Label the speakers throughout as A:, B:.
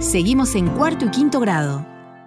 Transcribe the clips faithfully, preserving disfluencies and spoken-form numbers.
A: Seguimos en cuarto y quinto grado.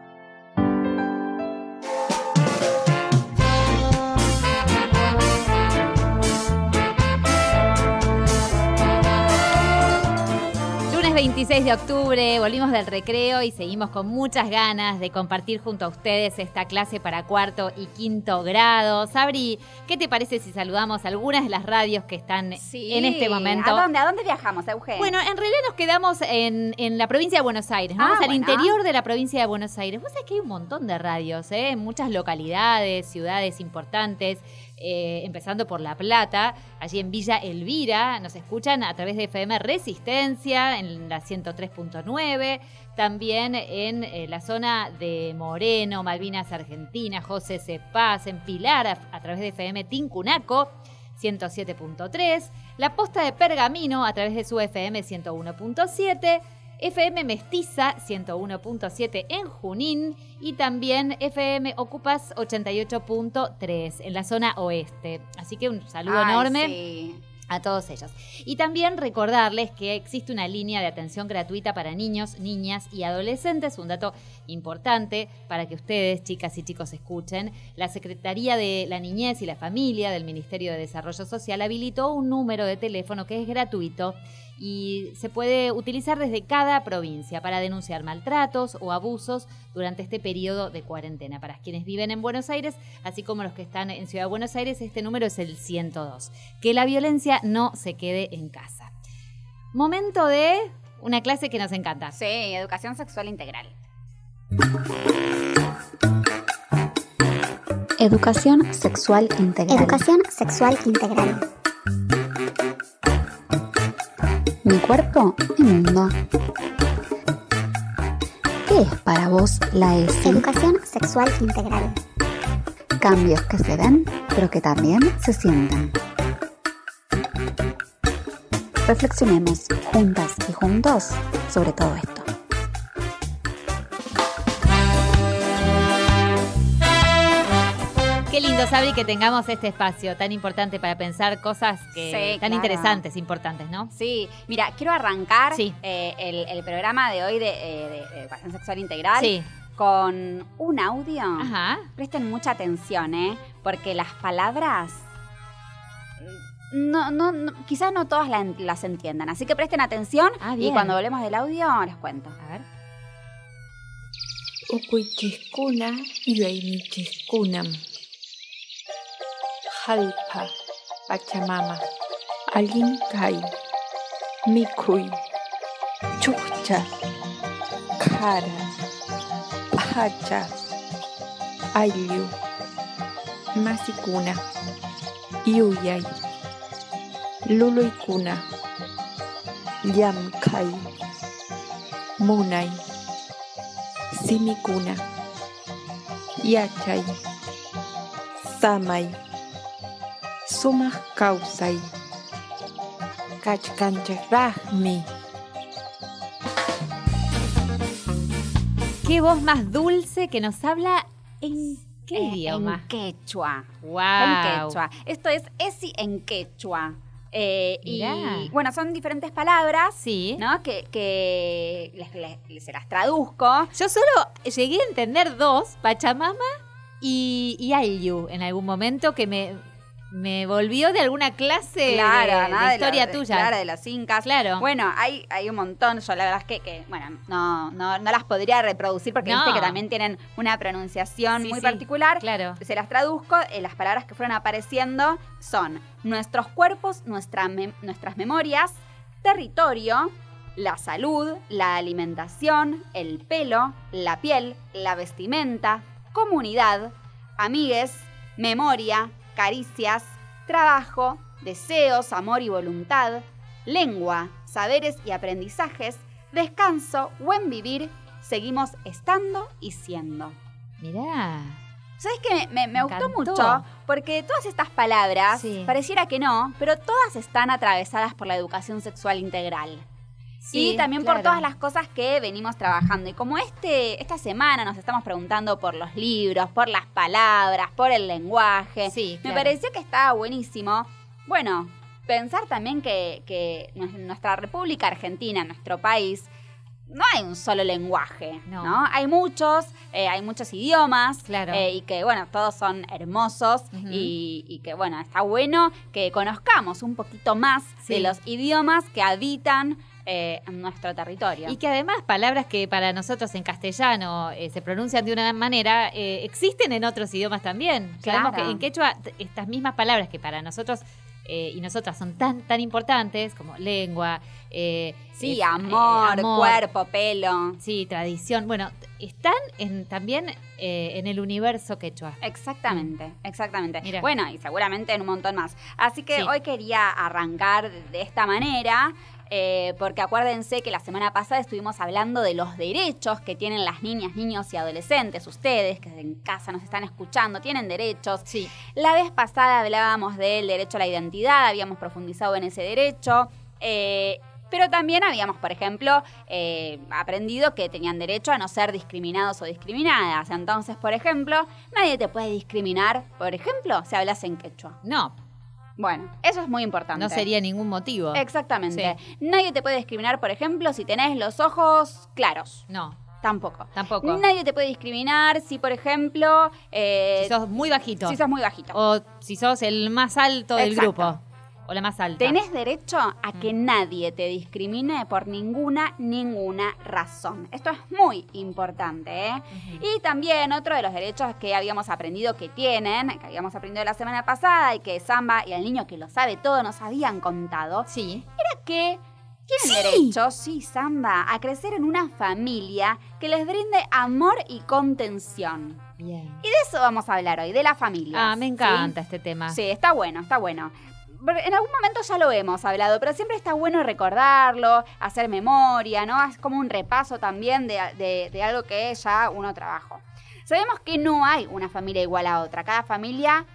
B: veintiséis de octubre, volvimos del recreo y seguimos con muchas ganas de compartir junto a ustedes esta clase para cuarto y quinto grado. Sabri, ¿qué te parece si saludamos a algunas de las radios que están sí. en este momento?
C: ¿A dónde? ¿A dónde viajamos, Euge?
B: Bueno, en realidad nos quedamos en, en la provincia de Buenos Aires, ¿no?
C: Ah,
B: Vamos al
C: bueno.
B: interior de la provincia de Buenos Aires. Vos sabés que hay un montón de radios, ¿eh? En muchas localidades, ciudades importantes. Eh, empezando por La Plata, allí en Villa Elvira, nos escuchan a través de F M Resistencia en la ciento tres punto nueve, también en eh, la zona de Moreno, Malvinas Argentina, José C. Paz, en Pilar a, a través de F M Tincunaco ciento siete punto tres, La Posta de Pergamino a través de su F M ciento uno punto siete, F M Mestiza ciento uno punto siete en Junín y también F M Ocupas ochenta y ocho punto tres en la zona oeste. Así que un saludo
C: Ay,
B: enorme
C: sí.
B: a todos ellos. Y también recordarles que existe una línea de atención gratuita para niños, niñas y adolescentes, un dato importante para que ustedes, chicas y chicos, escuchen. La Secretaría de la Niñez y la Familia del Ministerio de Desarrollo Social habilitó un número de teléfono que es gratuito y se puede utilizar desde cada provincia para denunciar maltratos o abusos durante este periodo de cuarentena. Para quienes viven en Buenos Aires, así como los que están en Ciudad de Buenos Aires, este número es el ciento dos. Que la violencia no se quede en casa. Momento de una clase que nos encanta.
C: Sí, educación sexual integral.
D: Educación sexual integral.
E: Educación sexual integral.
D: Mi cuerpo, mi mundo. ¿Qué es para vos la E S I?
E: Educación sexual integral.
D: Cambios que se ven, pero que también se sienten. Reflexionemos juntas y juntos sobre todo esto.
B: Qué lindo, Sabri, que tengamos este espacio tan importante para pensar cosas que
C: Sí,
B: tan
C: claro.
B: interesantes, importantes, ¿no?
C: Sí, mira, quiero arrancar
B: Sí.
C: eh, el, el programa de hoy de, eh, de- de educación sexual integral
B: Sí.
C: con un audio.
B: Ajá.
C: Presten mucha atención, ¿eh? Porque las palabras no, no, no, quizás no todas la- las entiendan. Así que presten atención
B: Ah,
C: y
B: bien.
C: cuando volvemos del audio les cuento.
B: A ver.
F: Ukuichiskuna yuaynichiskunam. Jalpa, Pachamama, Alinkay, Mikuy, Chukcha, Kara, Hacha, Ayllu, Masikuna, Yuyay, Luluykuna, Llamkay, Munay, Simikuna, Yachay, Samay, Sumaj Kausay, Kachkanchajmi.
B: Qué voz más dulce que nos habla en qué
C: Eh,
B: idioma.
C: En quechua.
B: Wow.
C: En quechua. Esto es esi en quechua. Eh, y
B: Mirá.
C: bueno, son diferentes palabras,
B: Sí.
C: ¿no? Que, que les- les- se las traduzco.
B: Yo solo llegué a entender dos, Pachamama y, y Ayllu, en algún momento que me, me volvió de alguna clase
C: Claro,
B: de,
C: ¿no?
B: de
C: De
B: historia
C: la- de-
B: tuya.
C: Claro, de los incas.
B: Claro.
C: Bueno, hay, hay un montón. Yo la verdad es que, que, bueno, no, no, no las podría reproducir porque
B: No.
C: viste que también tienen una pronunciación
B: Sí,
C: muy
B: sí,
C: particular.
B: Claro.
C: Se las traduzco. eh, las palabras que fueron apareciendo son nuestros cuerpos, nuestra mem- nuestras memorias, territorio, la salud, la alimentación, el pelo, la piel, la vestimenta, comunidad, amigues, memoria, caricias, trabajo, deseos, amor y voluntad, lengua, saberes y aprendizajes, descanso, buen vivir, seguimos estando y siendo.
B: Mirá.
C: ¿Sabes qué? Me, me, me
B: Me
C: gustó
B: encantó.
C: mucho porque todas estas palabras,
B: Sí.
C: pareciera que no, pero todas están atravesadas por la educación sexual integral.
B: Sí,
C: y también
B: claro.
C: por todas las cosas que venimos trabajando. Y como este, esta semana nos estamos preguntando por los libros, por las palabras, por el lenguaje,
B: Sí,
C: me
B: claro.
C: pareció que estaba buenísimo. Bueno, pensar también que, que nues- nuestra República Argentina, nuestro país, no hay un solo lenguaje, ¿no?
B: No.
C: Hay muchos, eh, hay muchos idiomas,
B: Claro.
C: eh, y que, bueno, todos son hermosos,
B: Ujú.
C: y, y que, bueno, está bueno que conozcamos un poquito más
B: Sí.
C: de los idiomas que habitan eh, en nuestro territorio.
B: Y que además palabras que para nosotros en castellano eh, se pronuncian de una manera, eh, existen en otros idiomas también. Sabemos
C: Claro.
B: que en quechua t- estas mismas palabras que para nosotros eh, y nosotras son tan tan importantes como lengua, eh,
C: Sí,
B: eh,
C: amor,
B: eh, amor,
C: cuerpo, pelo.
B: sí, tradición, bueno, t- están en, también eh, en el universo quechua.
C: Exactamente, exactamente.
B: Mira.
C: Bueno, y seguramente en un montón más. Así que
B: Sí.
C: hoy quería arrancar de esta manera, eh, porque acuérdense que la semana pasada estuvimos hablando de los derechos que tienen las niñas, niños y adolescentes, ustedes que en casa nos están escuchando, tienen derechos.
B: Sí.
C: La vez pasada hablábamos del derecho a la identidad, habíamos profundizado en ese derecho, eh, pero también habíamos, por ejemplo, eh, aprendido que tenían derecho a no ser discriminados o discriminadas. Entonces, por ejemplo, nadie te puede discriminar, por ejemplo, si hablas en quechua.
B: No,
C: Bueno, eso es muy importante.
B: no sería ningún motivo.
C: Exactamente. Nadie te puede discriminar, por ejemplo, si tenés los ojos claros.
B: No,
C: Tampoco.
B: tampoco.
C: Nadie te puede discriminar si, por ejemplo, eh,
B: Si sos muy bajito.
C: si sos muy bajito.
B: O si sos el más alto del
C: Exacto.
B: grupo. O la más alta.
C: Tenés derecho a que
B: Mm.
C: nadie te discrimine por ninguna, ninguna razón. Esto es muy importante, ¿eh?
B: Ujú.
C: Y también otro de los derechos que habíamos aprendido que tienen, que habíamos aprendido la semana pasada y que Samba y el niño que lo sabe todo nos habían contado,
B: Sí.
C: era que tienen derecho, sí, Samba, a crecer en una familia que les brinde amor y contención.
B: Bien.
C: Y de eso vamos a hablar hoy, de la familia.
B: Ah, me encanta este tema.
C: Sí, está bueno, está bueno. En algún momento ya lo hemos hablado, pero siempre está bueno recordarlo, hacer memoria, ¿no? Es como un repaso también de, de, de algo que ya uno trabajó. Sabemos que no hay una familia igual a otra. Cada familia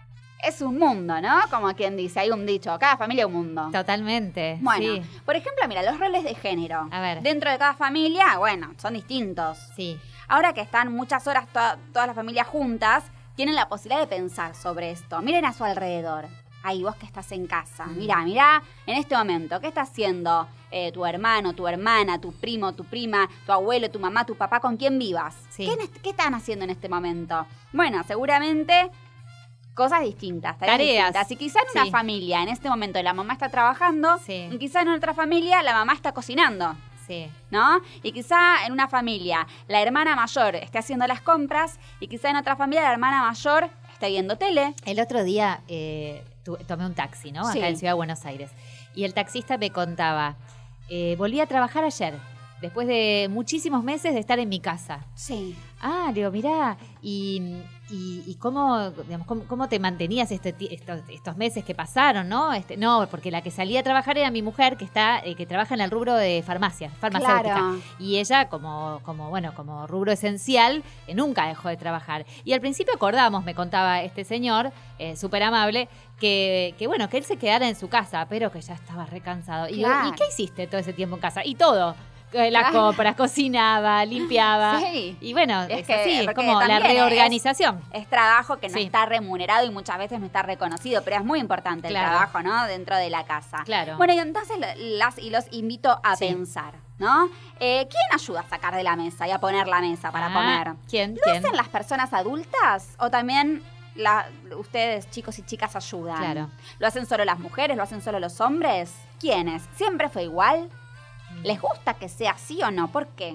C: es un mundo, ¿no? Como quien dice, hay un dicho, cada familia es un mundo.
B: Totalmente.
C: Bueno,
B: Sí.
C: por ejemplo, mira, los roles de género.
B: A ver.
C: Dentro de cada familia, bueno, son distintos.
B: Sí.
C: Ahora que están muchas horas to- todas las familias juntas, tienen la posibilidad de pensar sobre esto. Miren a su alrededor. Ahí, vos que estás en casa.
B: Mm.
C: Mirá, mirá, en este momento, ¿qué está haciendo eh, tu hermano, tu hermana, tu primo, tu prima, tu abuelo, tu mamá, tu papá, con quién vivas?
B: Sí.
C: ¿Qué, en este- ¿Qué están haciendo en este momento? Bueno, seguramente cosas distintas, tareas,
B: Tareas.
C: distintas. Y quizá en una
B: Sí.
C: familia, en este momento la mamá está trabajando,
B: Sí.
C: y quizá en otra familia la mamá está cocinando.
B: Sí.
C: ¿No? Y quizá en una familia la hermana mayor esté haciendo las compras y quizá en otra familia la hermana mayor esté viendo tele.
B: El otro día eh, tu- tomé un taxi, ¿no? Acá
C: Sí.
B: en Ciudad de Buenos Aires. Y el taxista me contaba, eh, volví a trabajar ayer, después de muchísimos meses de estar en mi casa.
C: Sí.
B: Ah, le digo, mirá, y, y, y cómo, digamos, cómo, cómo te mantenías este, ti- estos, estos meses que pasaron, ¿no? Este, no, porque la que salía a trabajar era mi mujer, que está, eh, que trabaja en el rubro de farmacia, farmacéutica.
C: Claro.
B: Y ella, como, como, bueno, como rubro esencial, eh, nunca dejó de trabajar. Y al principio acordamos, me contaba este señor, eh, súper amable, que, que bueno, que él se quedara en su casa, pero que ya estaba recansado. Y digo,
C: Claro.
B: ¿y qué hiciste todo ese tiempo en casa? Y todo. Eh, Las
C: Claro.
B: compras, cocinaba, limpiaba.
C: Sí.
B: Y bueno,
C: Es
B: es,
C: que-
B: así, es
C: porque
B: como la
C: también es-
B: reorganización.
C: Es trabajo que no
B: Sí.
C: está remunerado y muchas veces no está reconocido, pero es muy importante el
B: Claro.
C: trabajo, ¿no? Dentro de la casa.
B: Claro.
C: Bueno, y entonces lo- las y los invito a
B: Sí.
C: pensar, ¿no? Eh, ¿Quién ayuda a sacar de la mesa y a poner la mesa para
B: Ah,
C: comer?
B: ¿Quién?
C: ¿Lo
B: ¿Quién?
C: hacen las personas adultas o también la- ustedes, chicos y chicas, ayudan?
B: Claro.
C: ¿Lo hacen solo las mujeres? ¿Lo hacen solo los hombres? ¿Quiénes? ¿Siempre fue igual? ¿Les gusta que sea así o no? ¿Por qué?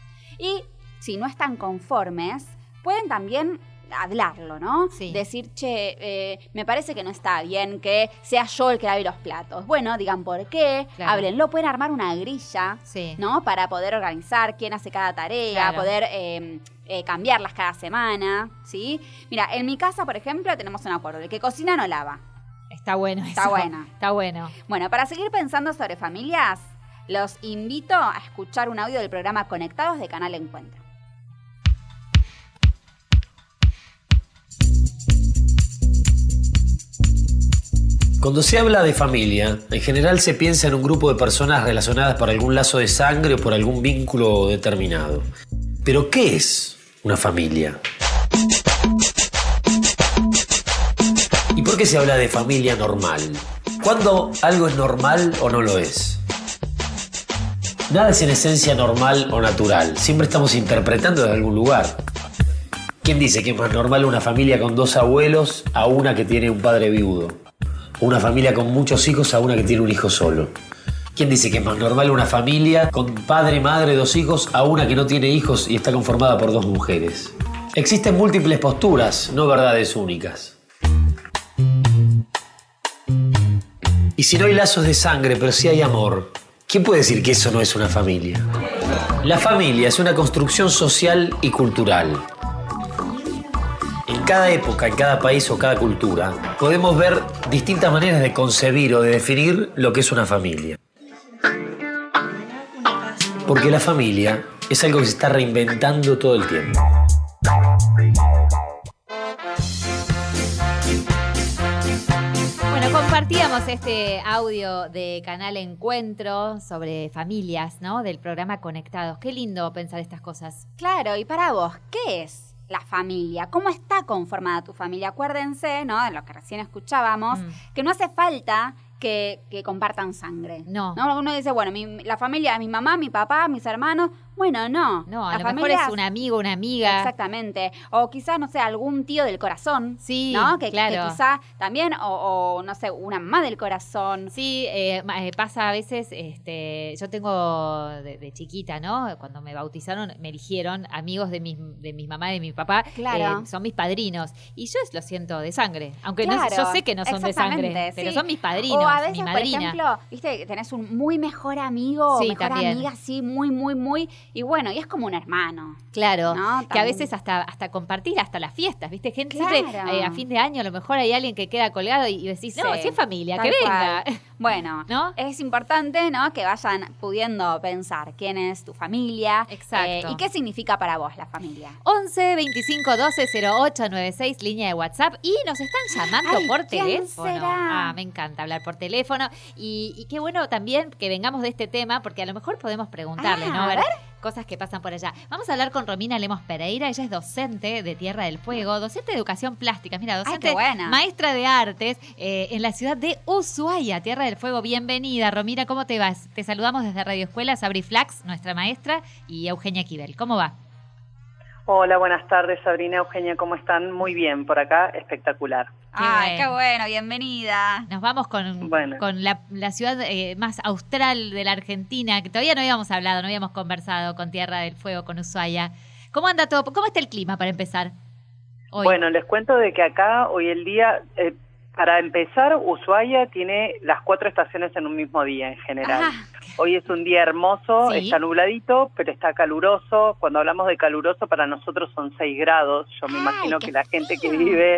C: Y si no están conformes, pueden también hablarlo, ¿no?
B: Sí.
C: Decir, che, eh, me parece que no está bien que sea yo el que lave los platos. Bueno, digan por qué,
B: Claro.
C: háblenlo, pueden armar una grilla,
B: Sí.
C: ¿no? Para poder organizar quién hace cada tarea,
B: Claro.
C: poder eh, eh, cambiarlas cada semana, ¿sí? Mira, en mi casa, por ejemplo, tenemos un acuerdo, el que cocina no lava.
B: Está bueno
C: Está
B: eso.
C: bueno.
B: Está bueno.
C: Bueno, para seguir pensando sobre familias, los invito a escuchar un audio del programa Conectados de Canal Encuentro.
G: Cuando se habla de familia, en general se piensa en un grupo de personas relacionadas por algún lazo de sangre o por algún vínculo determinado. Pero, ¿qué es una familia? ¿Y por qué se habla de familia normal? ¿Cuándo algo es normal o no lo es? Nada es en esencia normal o natural. Siempre estamos interpretando desde algún lugar. ¿Quién dice que es más normal una familia con dos abuelos a una que tiene un padre viudo? O una familia con muchos hijos a una que tiene un hijo solo. ¿Quién dice que es más normal una familia con padre, madre, dos hijos a una que no tiene hijos y está conformada por dos mujeres? Existen múltiples posturas, no verdades únicas. Y si no hay lazos de sangre, pero sí hay amor, ¿quién puede decir que eso no es una familia? La familia es una construcción social y cultural. En cada época, en cada país o cada cultura, podemos ver distintas maneras de concebir o de definir lo que es una familia. Porque la familia es algo que se está reinventando todo el tiempo.
B: Bueno, compartíamos este audio de Canal Encuentro sobre familias, ¿no? Del programa Conectados. Qué lindo pensar estas cosas.
C: Claro, y para vos, ¿qué es la familia? ¿Cómo está conformada tu familia? Acuérdense, ¿no? De lo que recién escuchábamos, mm. que no hace falta que, que compartan sangre.
B: No.
C: ¿no? Uno dice, bueno, mi, la familia, mi mamá, mi papá, mis hermanos. Bueno, no.
B: No, a
C: la
B: lo
C: familia
B: mejor es un amigo, una amiga.
C: Exactamente. O quizás, no sé, algún tío del corazón.
B: Sí,
C: ¿no? Que,
B: claro.
C: que quizá también, o, o no sé, una mamá del corazón.
B: Sí, eh, pasa a veces, este, yo tengo de, de chiquita, ¿no? Cuando me bautizaron, me eligieron amigos de mis, de mi mamá y de mi papá.
C: Claro.
B: Eh, son mis padrinos. Y yo lo siento de sangre. Aunque
C: claro,
B: no, yo sé que no son de sangre,
C: sí.
B: pero son mis padrinos,
C: o a veces,
B: mi madrina.
C: Por ejemplo, viste, tenés un muy mejor amigo
B: sí,
C: o mejor
B: también.
C: amiga, sí, muy, muy, muy. Y bueno, y es como un hermano.
B: Claro,
C: ¿no?
B: que a veces hasta, hasta compartir hasta las fiestas, ¿viste? Gente
C: claro.
B: siempre eh, a fin de año a lo mejor hay alguien que queda colgado y, y decís, no,
C: sí,
B: si es familia, que venga.
C: Cual. Bueno,
B: ¿no?
C: Es importante, ¿no? Que vayan pudiendo pensar quién es tu familia.
B: Exacto.
C: Eh, y qué significa para vos la familia.
B: once, veinticinco, doce, cero ocho, noventa y seis, línea de WhatsApp. Y nos están llamando
C: Ay,
B: por
C: ¿quién
B: teléfono.
C: será?
B: Ah, me encanta hablar por teléfono. Y, y qué bueno también que vengamos de este tema, porque a lo mejor podemos preguntarle,
C: ah,
B: ¿no? A ver,
C: a ver.
B: Cosas que pasan por allá. Vamos a hablar con Romina Lemos Pereira. Ella es docente de Tierra del Fuego, docente de educación plástica. Mira, docente,
C: Ay, qué buena.
B: maestra de artes eh, en la ciudad de Ushuaia, Tierra del Fuego. Bienvenida, Romina. ¿Cómo te vas? Te saludamos desde Radio Escuela, Sabri Flax, nuestra maestra, y Eugenia Kibel. ¿Cómo va?
H: Hola, buenas tardes, Sabrina, Eugenia, ¿cómo están? Muy bien, por acá, espectacular.
B: Qué
C: Ay,
B: bueno.
C: qué bueno, bienvenida.
B: Nos vamos con,
H: bueno.
B: con la, la ciudad eh, más austral de la Argentina, que todavía no habíamos hablado, no habíamos conversado con Tierra del Fuego, con Ushuaia. ¿Cómo anda todo? ¿Cómo está el clima para empezar hoy?
H: Bueno, les cuento de que acá hoy el día, eh, para empezar, Ushuaia tiene las cuatro estaciones en un mismo día en general.
B: Ah.
H: Hoy es un día hermoso,
B: Sí.
H: está nubladito, pero está caluroso. Cuando hablamos de caluroso, para nosotros son seis grados. Yo me
C: Ay,
H: imagino
C: qué
H: que la gente que
C: frío.
H: vive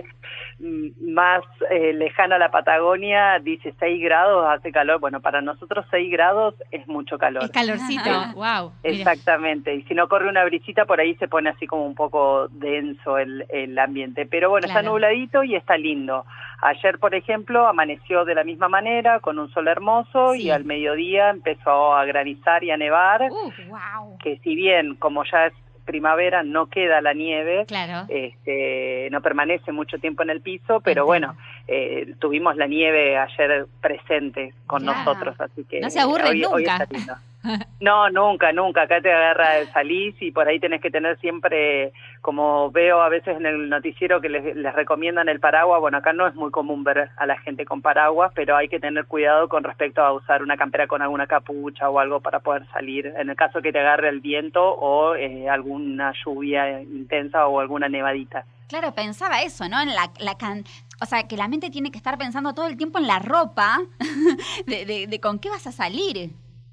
H: mm, más eh, lejana a la Patagonia dice seis grados, hace calor. Bueno, para nosotros seis grados es mucho calor.
B: Es calorcito, wow.
H: Exactamente, y si no corre una brisita, por ahí se pone así como un poco denso el, el ambiente. Pero bueno,
B: Claro.
H: está nubladito y está lindo. Ayer, por ejemplo, amaneció de la misma manera, con un sol hermoso,
B: Sí.
H: y al mediodía empezó a granizar y a nevar,
B: Uh,
C: Wow.
H: que si bien, como ya es primavera, no queda la nieve,
B: claro.
H: este, no permanece mucho tiempo en el piso, pero
B: Entiendo.
H: bueno, eh, tuvimos la nieve ayer presente con
B: Claro.
H: nosotros, así que
B: No se aburren
H: hoy, hoy
B: nunca.
H: está lindo. No, nunca, nunca. Acá te agarra, salís y por ahí tenés que tener siempre, como veo a veces en el noticiero que les, les recomiendan el paraguas. Bueno, acá no es muy común ver a la gente con paraguas, pero hay que tener cuidado con respecto a usar una campera con alguna capucha o algo para poder salir, en el caso que te agarre el viento o eh, alguna lluvia intensa o alguna nevadita.
C: Claro, pensaba eso, ¿no? En la, la can... O sea, que la mente tiene que estar pensando todo el tiempo en la ropa, de, de, de con qué vas a salir.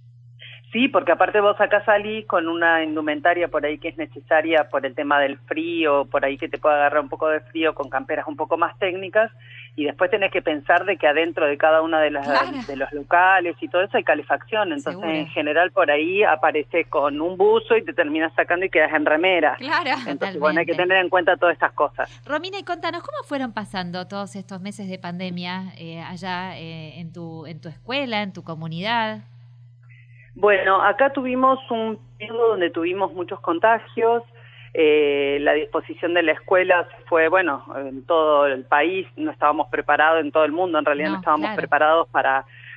H: Sí, porque aparte vos acá salís con una indumentaria por ahí que es necesaria por el tema del frío, por ahí que te puede agarrar un poco de frío con camperas un poco más técnicas, y después tenés que pensar de que adentro de cada uno de, las,
C: Claro.
H: de los locales y todo eso hay calefacción, entonces
B: Seguro.
H: en general por ahí apareces con un buzo y te terminas sacando y quedas en remera.
C: Claro.
H: Entonces,
B: Totalmente.
H: bueno, hay que tener en cuenta todas estas cosas.
B: Romina, y contanos, ¿cómo fueron pasando todos estos meses de pandemia eh, allá eh, en tu en tu escuela, en tu comunidad?
H: Bueno, acá tuvimos un periodo donde tuvimos muchos contagios, eh, la disposición de la escuela fue, bueno, en todo el país, no estábamos preparados, en todo el mundo en realidad
B: No,
H: no, estábamos
B: claro.
H: preparados para,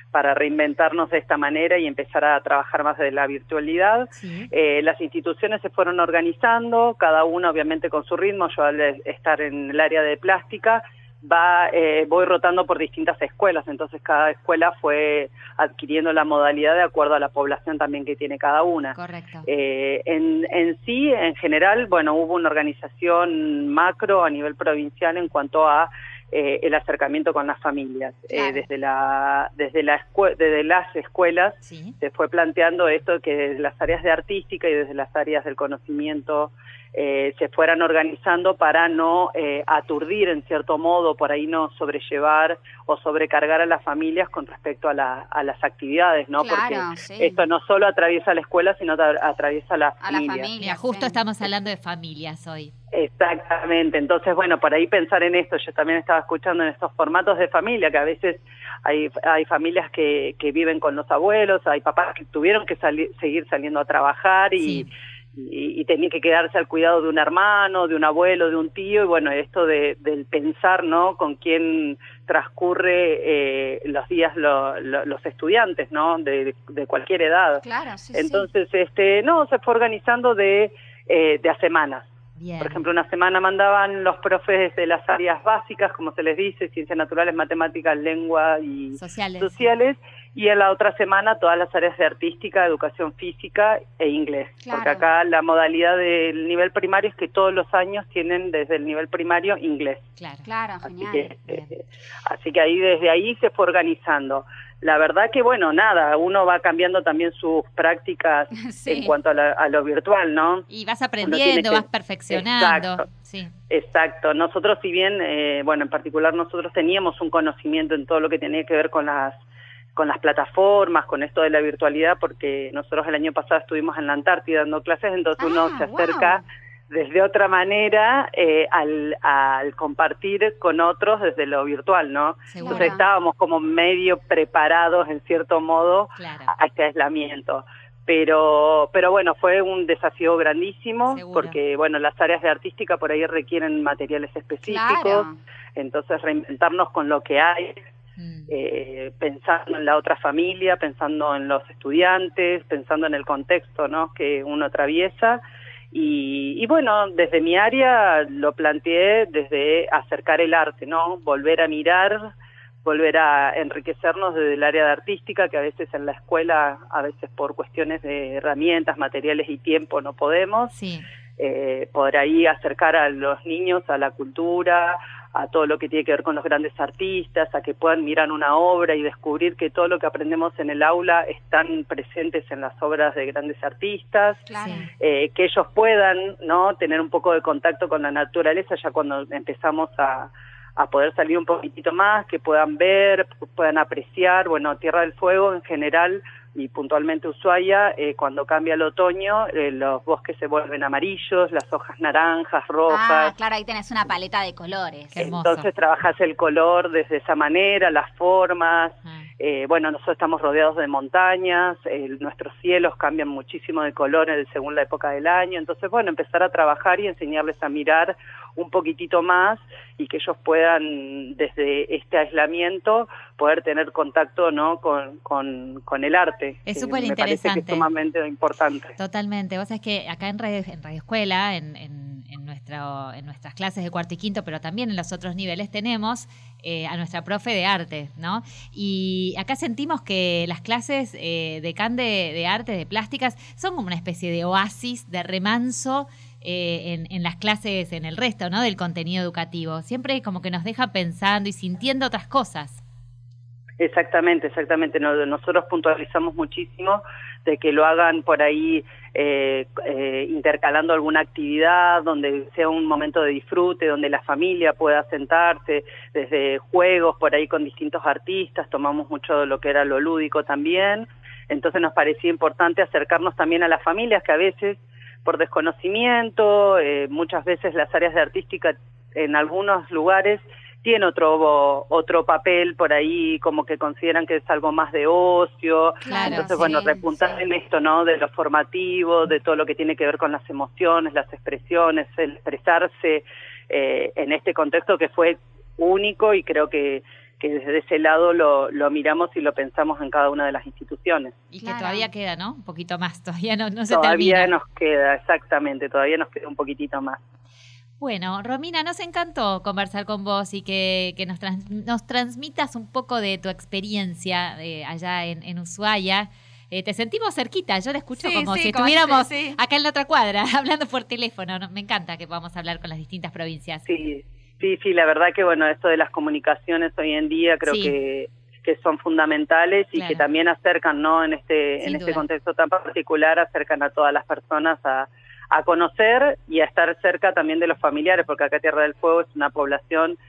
H: para reinventarnos de esta manera y empezar a trabajar más de la virtualidad.
B: Sí.
H: Eh, las instituciones se fueron organizando, cada una obviamente con su ritmo. Yo al estar en el área de plástica, va eh, voy rotando por distintas escuelas, entonces cada escuela fue adquiriendo la modalidad de acuerdo a la población también que tiene cada una.
B: Correcto.
H: Eh, en, en sí, en general, bueno, hubo una organización macro a nivel provincial en cuanto a eh, el acercamiento con las familias.
B: Claro.
H: Eh, desde la desde la escue- desde las escuelas
B: Sí.
H: se fue planteando esto de que desde las áreas de artística y desde las áreas del conocimiento eh, se fueran organizando para no eh, aturdir en cierto modo, por ahí no sobrellevar o sobrecargar a las familias con respecto a, la, a las actividades, ¿no?
C: Claro,
H: Porque
C: sí.
H: esto no solo atraviesa la escuela, sino tra- atraviesa la
C: A la
H: familia.
C: familia.
B: Mira, justo
C: sí.
B: estamos hablando de familias hoy.
H: Exactamente, entonces bueno, por ahí pensar en esto, yo también estaba escuchando en estos formatos de familia, que a veces hay, hay familias que, que viven con los abuelos, hay papás que tuvieron que salir, seguir saliendo a trabajar y,
B: Sí.
H: y, y tenían que quedarse al cuidado de un hermano, de un abuelo, de un tío, y bueno, esto de, del pensar, ¿no?, con quién transcurre eh, los días lo, lo, los estudiantes, ¿no?, de, de cualquier edad.
C: Claro, sí,
H: Entonces, este, no, se fue organizando de, eh, de a semanas.
B: Bien.
H: Por ejemplo, una semana mandaban los profes de las áreas básicas, como se les dice, ciencias naturales, matemáticas, lengua y
B: Sociales.
H: sociales, y en la otra semana todas las áreas de artística, educación física e inglés.
C: Claro.
H: Porque acá la modalidad del nivel primario es que todos los años tienen desde el nivel primario inglés.
B: Claro.
C: Claro,
H: Así
C: genial.
H: que,
B: Bien.
H: eh, así que ahí desde ahí se fue organizando. La verdad que, bueno, nada, uno va cambiando también sus prácticas
C: Sí.
H: en cuanto a, la- a lo virtual, ¿no?
B: Y vas
H: Uno tiene
B: aprendiendo,
H: que-
B: vas perfeccionando.
H: Exacto.
B: Sí.
H: Exacto. Nosotros, si bien, eh, bueno, en particular nosotros teníamos un conocimiento en todo lo que tenía que ver con las con las plataformas, con esto de la virtualidad, porque nosotros el año pasado estuvimos en la Antártida dando clases, entonces
C: Ah,
H: uno se acerca
C: wow.
H: desde otra manera eh, al, al compartir con otros desde lo virtual, ¿no?
B: Seguro.
H: Entonces estábamos como medio preparados, en cierto modo,
B: Claro.
H: a este aislamiento. Pero, pero bueno, fue un desafío grandísimo,
B: Seguro.
H: porque bueno, las áreas de artística por ahí requieren materiales específicos,
C: Claro.
H: entonces reinventarnos con lo que hay,
B: Mm.
H: eh, pensando en la otra familia, pensando en los estudiantes, pensando en el contexto, ¿no?, que uno atraviesa. Y, y bueno, desde mi área lo planteé desde acercar el arte, ¿no? Volver a mirar, volver a enriquecernos desde el área de artística, que a veces en la escuela, a veces por cuestiones de herramientas, materiales y tiempo no podemos.
B: Sí.
H: Eh, por ahí acercar a los niños a la cultura, a todo lo que tiene que ver con los grandes artistas, a que puedan mirar una obra y descubrir que todo lo que aprendemos en el aula están presentes en las obras de grandes artistas.
C: Claro.
B: Sí.
H: Eh, que ellos puedan, ¿no?, tener un poco de contacto con la naturaleza ya cuando empezamos a, a poder salir un poquitito más, que puedan ver, puedan apreciar. Bueno, Tierra del Fuego en general y puntualmente Ushuaia, eh, cuando cambia el otoño, eh, los bosques se vuelven amarillos, las hojas naranjas, rojas.
C: Ah, claro, ahí tenés una paleta de colores.
B: Qué hermoso.
H: Entonces trabajás el color desde esa manera, las formas.
B: Ah.
H: Eh, bueno, nosotros estamos rodeados de montañas, eh, nuestros cielos cambian muchísimo de color eh, según la época del año. Entonces, bueno, empezar a trabajar y enseñarles a mirar un poquitito más y que ellos puedan, desde este aislamiento, poder tener contacto, ¿no?, con, con, con el arte.
B: Es
H: que
B: súper
H: me parece que
B: interesante.
H: es sumamente importante.
B: Totalmente. Vos sabés que acá en Radio, en Radio Escuela, en, en, en, nuestro, en nuestras clases de cuarto y quinto, pero también en los otros niveles, tenemos eh, a nuestra profe de arte, ¿no? Y acá sentimos que las clases eh, de Can de, de arte, de plásticas, son como una especie de oasis, de remanso eh, en, en las clases, en el resto, ¿no?, del contenido educativo. Siempre como que nos deja pensando y sintiendo otras cosas.
H: Exactamente, exactamente. Nos- Nosotros puntualizamos muchísimo de que lo hagan por ahí eh, eh, intercalando alguna actividad, donde sea un momento de disfrute, donde la familia pueda sentarse, desde juegos por ahí con distintos artistas, tomamos mucho de lo que era lo lúdico también. Entonces nos parecía importante acercarnos también a las familias que a veces, por desconocimiento, eh, muchas veces las áreas de artística en algunos lugares tiene otro otro papel por ahí, como que consideran que es algo más de ocio.
B: Claro,
H: Entonces,
C: sí,
H: bueno, repuntar
C: sí.
H: en esto, ¿no?, de lo formativo, de todo lo que tiene que ver con las emociones, las expresiones, el expresarse eh, en este contexto que fue único y creo que que desde ese lado lo, lo miramos y lo pensamos en cada una de las instituciones.
B: Y
C: Claro.
B: que todavía queda, ¿no? Un poquito más, todavía no, no se
H: Todavía
B: termina.
H: nos queda, exactamente, todavía nos queda un poquitito más.
B: Bueno, Romina, nos encantó conversar con vos y que, que nos, trans, nos transmitas un poco de tu experiencia eh, allá en, en Ushuaia. Eh, te sentimos cerquita, yo la escucho
C: Sí,
B: como
C: sí,
B: si
C: como
B: estuviéramos
C: si- sí.
B: acá en la otra cuadra, hablando por teléfono. ¿no? Me encanta que podamos hablar con las distintas provincias.
H: Sí, sí, sí, la verdad que bueno, esto de las comunicaciones hoy en día creo
B: Sí.
H: que, que son fundamentales y
B: Claro.
H: que también acercan, ¿no? En este,
B: Sin
H: en este
B: duda.
H: contexto tan particular, acercan a todas las personas a, a conocer y a estar cerca también de los familiares, porque acá Tierra del Fuego es una población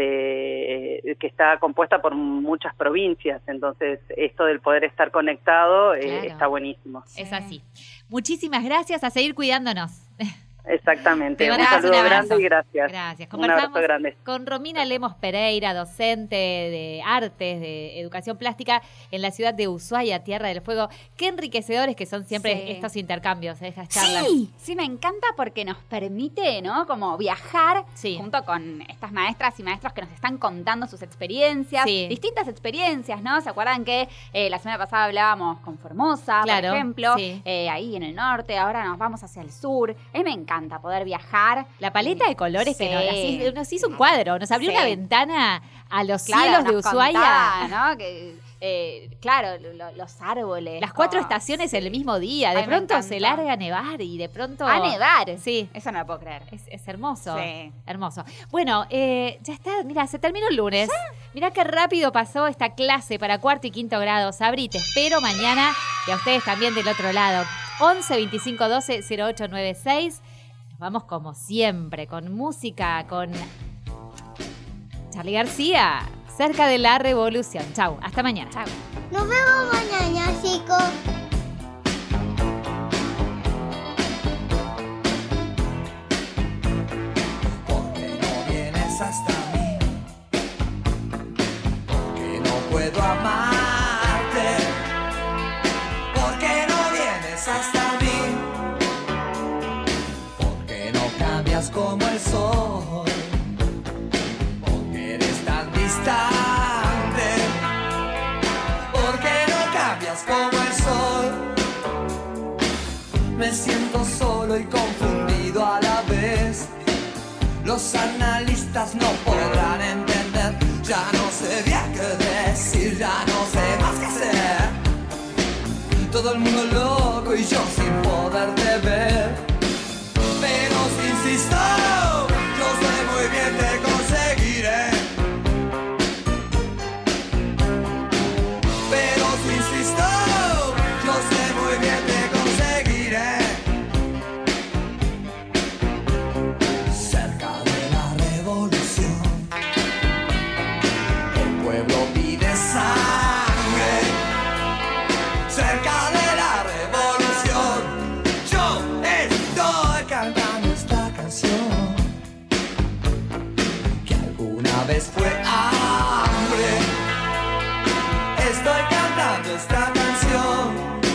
H: de que está compuesta por muchas provincias, entonces esto del poder estar conectado eh,
B: Claro.
H: está buenísimo.
B: Es así. Muchísimas gracias, a seguir cuidándonos.
H: Exactamente,
B: Te
H: un
B: mandamos
H: saludo
B: un abrazo.
H: grande y gracias.
B: Gracias.
H: Un abrazo
B: Conversamos
H: grande.
B: con Romina Lemos Pereira, docente de artes, de educación plástica en la ciudad de Ushuaia, Tierra del Fuego. Qué enriquecedores que son siempre
C: Sí.
B: estos intercambios, estas charlas.
C: Sí, sí, me encanta porque nos permite, ¿no? Como viajar
B: Sí.
C: junto con estas maestras y maestros que nos están contando sus experiencias,
B: Sí.
C: distintas experiencias, ¿no? ¿Se acuerdan que eh, la semana pasada hablábamos con Formosa,
B: Claro,
C: por ejemplo,
B: sí.
C: eh, ahí en el norte, ahora nos vamos hacia el sur? A mí me encanta poder viajar.
B: La paleta de colores
C: Sí.
B: que nos, así- nos hizo un cuadro, nos abrió
C: Sí.
B: una ventana a los
C: Claro,
B: cielos de
C: nos
B: Ushuaia.
C: contaba, ¿no? Que, eh, claro, lo- los árboles.
B: Las cuatro
C: oh,
B: estaciones
C: sí.
B: el mismo día. De
C: Ay, me
B: pronto se
C: encantó.
B: larga a nevar y de pronto...
C: A nevar.
B: Sí.
C: Eso no lo puedo creer.
B: Es, es hermoso,
C: Sí.
B: hermoso. Bueno, eh, ya está, mira, se terminó el lunes. Mira qué rápido pasó esta clase para cuarto y quinto grado. Sabri, te espero mañana y a ustedes también del otro lado. once veinticinco doce cero ocho nueve seis. Nos vamos como siempre, con música, con Charly García, cerca de la revolución. Chau, hasta mañana. Chau.
E: Nos vemos mañana, chicos.
I: ¿Por qué no vienes hasta mí? ¿Por qué no puedo amarte? ¿Por qué no vienes hasta mí? ¿Por qué no cambias como el sol? ¿Por qué eres tan distante? ¿Por qué no cambias como el sol? Me siento solo y confundido a la vez. Los analistas no podrán entender. Ya no sé bien qué decir, ya no sé más qué hacer. Todo el mundo loco y yo sin poderte ver. Pero si insisto, yo sé muy bien te conseguiré. Pero si insisto, yo sé muy bien te conseguiré. Cerca de la revolución, el pueblo pide sangre. Cerca de la revolución, yo estoy cantando esta canción que alguna vez fue hambre. Estoy cantando esta canción.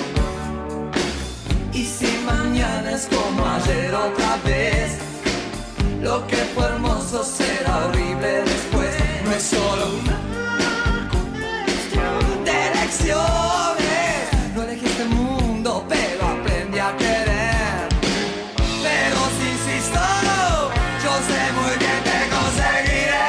I: Y si mañana es como ayer otra vez, lo que fue hermoso será horrible después. No es solo una cuestión de elecciones. No elegí este mundo, pero aprendí a querer. Pero si insisto, yo sé muy bien que conseguiré.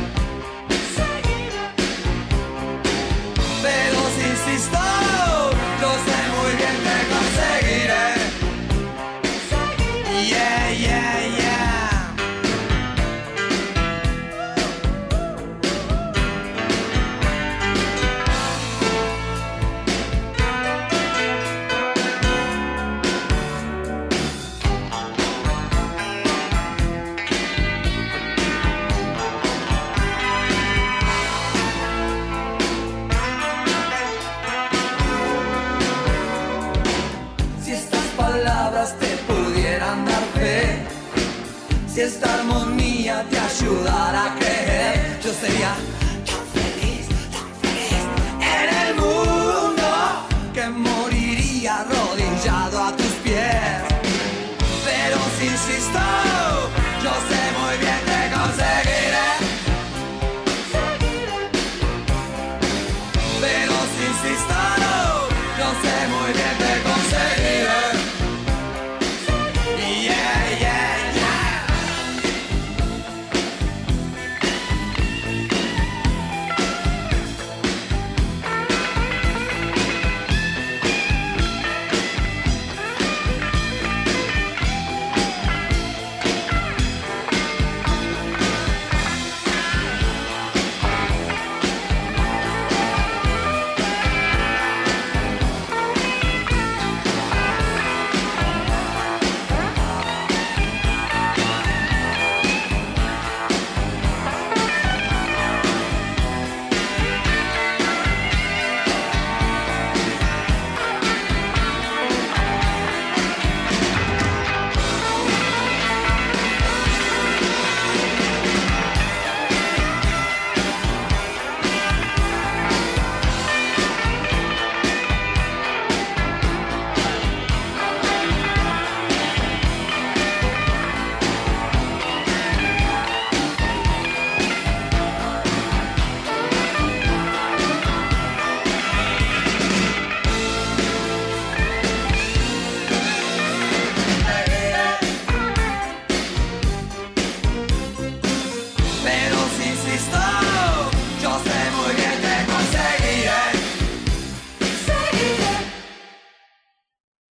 I: Pero si insisto, yo sé muy bien que conseguiré. Yeah, yeah, yeah. Si estas palabras te pudieran dar fe, si esta armonía te ayudara a creer, yo sería tan feliz, tan feliz en el mundo que moriría arrodillado a tus pies. Pero si insisto, yo sé muy bien que conseguiré. insisto, no sé muy bien qué conseguir. Yeah, yeah, yeah. Pero si insisto,